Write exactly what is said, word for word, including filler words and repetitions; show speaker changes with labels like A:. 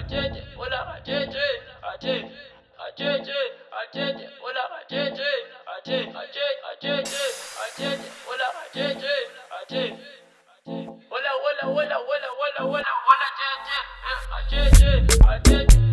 A: ajeje, hola ajeje, aje, ajeje, ajeje, hola ajeje, aje, aje, ajeje, ajeje, hola ajeje, aje, hola, hola, hola, hola, hola, hola, hola, ajeje, ajeje, ajeje.